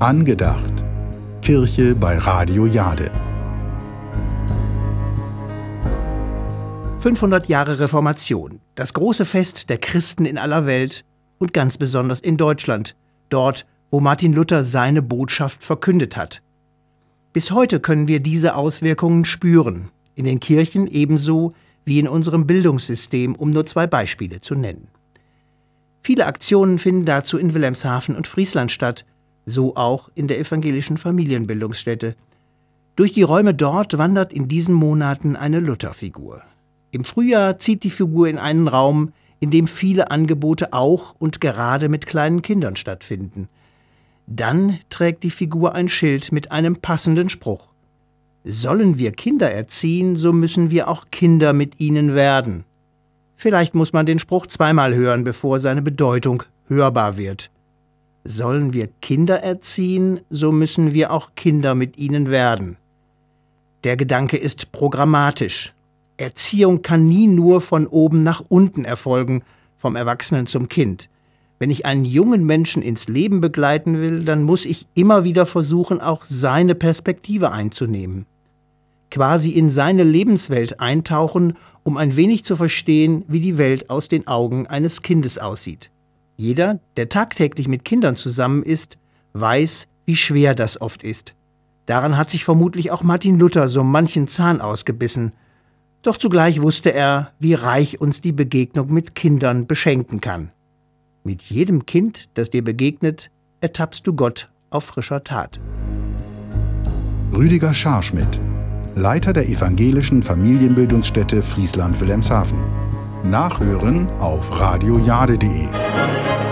Angedacht. Kirche bei Radio Jade. 500 Jahre Reformation, das große Fest der Christen in aller Welt und ganz besonders in Deutschland, dort, wo Martin Luther seine Botschaft verkündet hat. Bis heute können wir diese Auswirkungen spüren, in den Kirchen ebenso wie in unserem Bildungssystem, um nur 2 Beispiele zu nennen. Viele Aktionen finden dazu in Wilhelmshaven und Friesland statt, so auch in der evangelischen Familienbildungsstätte. Durch die Räume dort wandert in diesen Monaten eine Lutherfigur. Im Frühjahr zieht die Figur in einen Raum, in dem viele Angebote auch und gerade mit kleinen Kindern stattfinden. Dann trägt die Figur ein Schild mit einem passenden Spruch. Sollen wir Kinder erziehen, so müssen wir auch Kinder mit ihnen werden. Vielleicht muss man den Spruch 2-mal hören, bevor seine Bedeutung hörbar wird. Sollen wir Kinder erziehen, so müssen wir auch Kinder mit ihnen werden. Der Gedanke ist programmatisch. Erziehung kann nie nur von oben nach unten erfolgen, vom Erwachsenen zum Kind. Wenn ich einen jungen Menschen ins Leben begleiten will, dann muss ich immer wieder versuchen, auch seine Perspektive einzunehmen. Quasi in seine Lebenswelt eintauchen, um ein wenig zu verstehen, wie die Welt aus den Augen eines Kindes aussieht. Jeder, der tagtäglich mit Kindern zusammen ist, weiß, wie schwer das oft ist. Daran hat sich vermutlich auch Martin Luther so manchen Zahn ausgebissen. Doch zugleich wusste er, wie reich uns die Begegnung mit Kindern beschenken kann. Mit jedem Kind, das dir begegnet, ertappst du Gott auf frischer Tat. Rüdiger Scharschmidt, Leiter der evangelischen Familienbildungsstätte Friesland-Wilhelmshaven. Nachhören auf radiojade.de.